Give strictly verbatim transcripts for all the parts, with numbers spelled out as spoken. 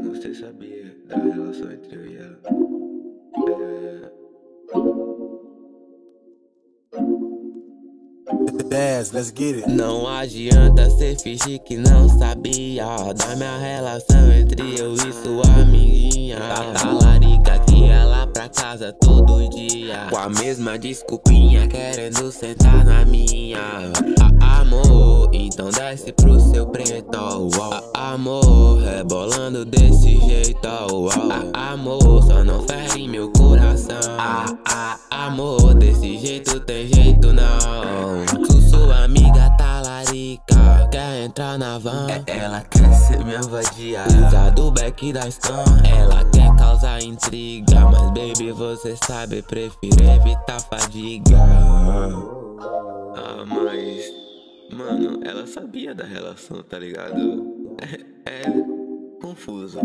Mano, você sabia da relação entre eu e ela? Dance, let's get it. Não adianta cê fingir que não sabia da minha relação entre eu e sua amiguinha. Da talarica que ia lá pra casa todo dia, com a mesma desculpinha querendo sentar na minha. Ah, amor, então desce pro seu preto. Ah, amor, rebolando desse jeito. Ah, amor, só não fere meu coração. Ah, ah, amor, desse jeito tem jeito não. Tu sua amiga talarica, quer entrar na van. Ela quer ser minha vadia. Usa do back da Stan. Ela quer causar intriga, mas baby você sabe, prefiro evitar fadiga. Ah, mas... Mano, ela sabia da relação, tá ligado? É, é confuso.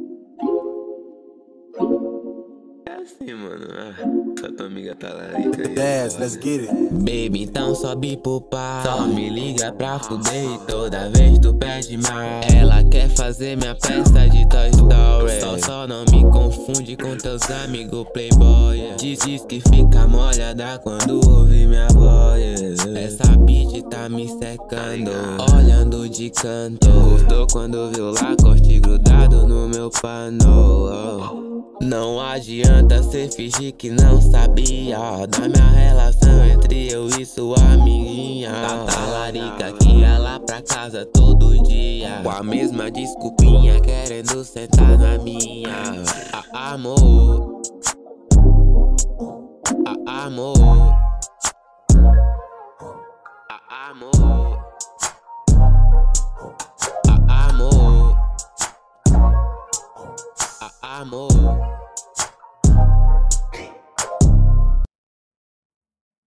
É assim, mano. Ah, só tua amiga tá lá aí. Dance, let's get it. Baby, então sobe pro par. Só me liga pra fuder e toda vez tu pede mais. Ela quer fazer minha peça de Toy Story. Só, só não me confunde com teus amigos playboy. Diz, diz que fica molhada quando ouve minha voz. Essa beat tá me secando, olhando de canto. Gostou quando viu lá corte grudado no meu pano. Não adianta cê fingir que não sabia da minha relação entre eu e sua amiguinha. Da talarica que ia lá pra casa todo dia, com a mesma desculpinha querendo sentar na minha. Ah, amor, ah, amor, ah, amor, ah, amor, ah, amor.